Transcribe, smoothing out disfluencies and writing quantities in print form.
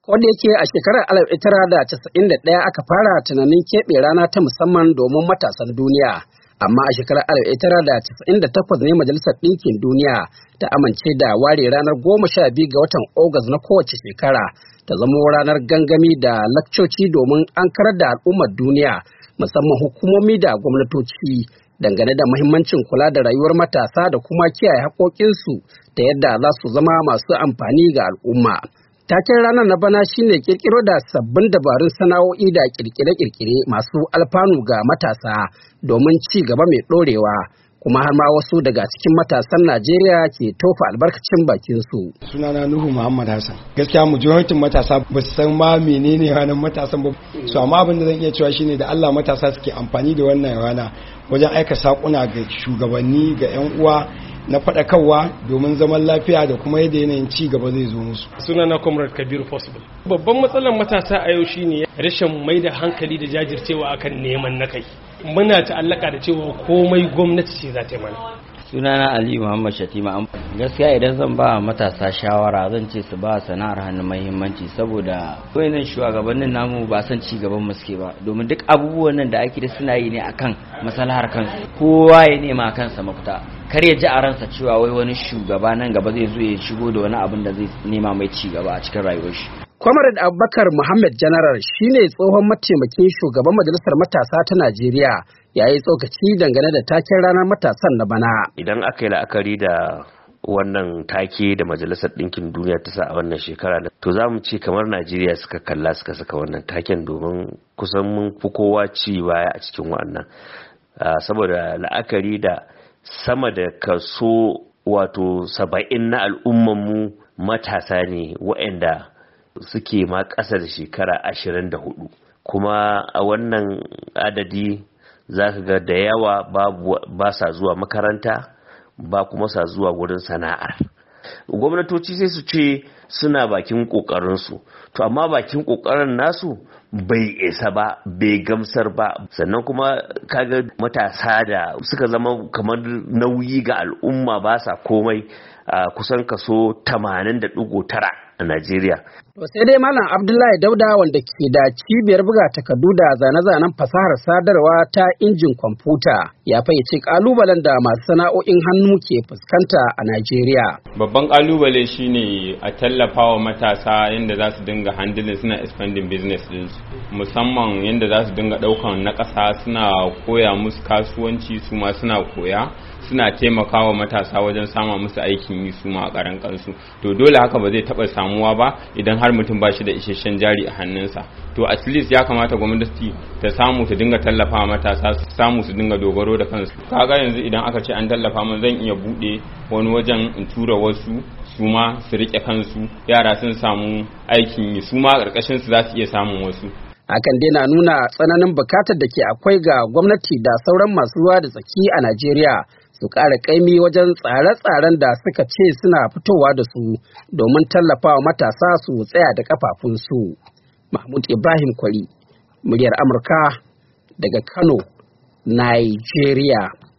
Ko da yake a shekarar 1991 aka fara tunanin keɓe rana ta musamman domin matasan duniya, amma a shekarar 1998 ne Majalisar Ɗinkin Duniya ta amince da ware ranar 12 ga watan Agusta na kowace shekara ta zama ranar gangami da lakcoci domin ankarar da al'ummar duniya, musamman hukumomi da gwamnatoci, dangane da muhimmancin kula da rayuwar matasa da kuma kiyaye haƙoƙinsu da yadda za su zama masu amfani ga al'umma. Taken ranar na bana shine kirkiro da sabbin dabarun sana'o'i da kirkire-kirkire masu alfanu ga matasa domin ci gaba mai ɗorewa, kuma har ma wasu daga cikin matasan Najeriya ke tofa albarkacin bakinsu. Sunana Nuhu Muhammad Hassan. Gaskiya majoritin matasa ba su san ma menene ranar matasan ba. So amma abin da zan iya cewa shine da Allah matasa suke amfani da wannan rana wajen aika sakuna ga shugabanni, ga 'yan uwa, na faɗakarwa domin zaman lafiya da kuma yadda yanayin ci gaba zai zo musu. Sunana Comrade Kabiru Possible. Babban matsalar matasa a yau shine rashin mai da hankali da jajircewa akan neman na kai. Muna ta'allaka da cewa komai gwamnati ce za ta yi mana. Sunana Ali Muhammad Shatima. Gaskiya idan zan ba matasa shawara zan ce su ba sana'ar hannu muhimmanci, saboda wayannan shugabannin namu ba san ci gaban mu suke ba, domin duk abubuwan nan da ake da suna yi ne akan maslahar kansu. Kowa ya nema kansa mafita, kar ya ji a ransa cewa wai wani shugaba nan gaba zai zo ya shigo da wani abin da zai nema mai ci gaba a cikin rayuwar shi. Comrade Abubakar Muhammad Janaral shine tsohon mataimakin shugaban Majalisar Matasa ta Najeriya, ya yi tsokaci dangane da taken ranar matasan na bana. Idan aka yi la'akari da wannan take da Majalisar Ɗinkin Duniya ta sa a wannan shekara, to za mu ce kamar Najeriya suka kalla suka saka wannan taken, domin kusan mun fi kowa ci baya a cikin wannan. Saboda la'akari da sama da kaso 70 na al'ummanmu matasa ne waɗanda suke ma ƙasa da shekara 24, kuma a wannan adadi za ka ga da yawa ba sa zuwa makaranta, ba kuma sa zuwa wurin sana'ar. Gwamnatoci sai su ce suna bakin ƙoƙarinsu, to amma bakin ƙoƙarin nasu bai isa ba, bai gamsar ba. Sannan kuma kaga matasa da suka zama kamar nauyi ga al'umma, ba sa komai, a kusan kaso 80.9 a Najeriya. To sai dai Malam Abdullahi Dauda, wanda ke da cibiyar buga takardu da zane-zanen fasahar sadarwa ta injin kwamfuta, ya fayyace kalubalen da masu sana'o'in hannu ke fuskanta a Najeriya. Babban kalubale shine a tallafa wa matasa yadda za su dinga handling, suna expanding business din, musamman yadda za su dinga daukan na ƙasa, suna koya musu kasuwanci, su ma suna koya, suna taimakawa matasa wajen sama musu aikin yi su ma a karan kansu. To dole haka ba zai taba samuwa ba idan har mutum ba shi da isasshen jari a hannunsa. To at least ya kamata gwamnati ta samu ta dinga tallafa matasa, su samu su dinga dogaro da kansu. Kaga yanzu idan aka ce an tallafa mun, zan iya bude wani wajen in tura wasu su ma su rike kansu, yara sun samu aikin yi, su ma karkashin su za su iya samun wasu. Hakan dai na nuna tsananin bukatar da ke akwai ga gwamnati da sauran masu ruwa da tsaki a Najeriya su ƙara ƙaimi wajen tsare-tsaren da suka ce suna fitowa da su domin tallafawa matasa su tsaya da kafafunsu. Mahmud Ibrahim Kwari, muryar Amurka daga Kano, Nigeria.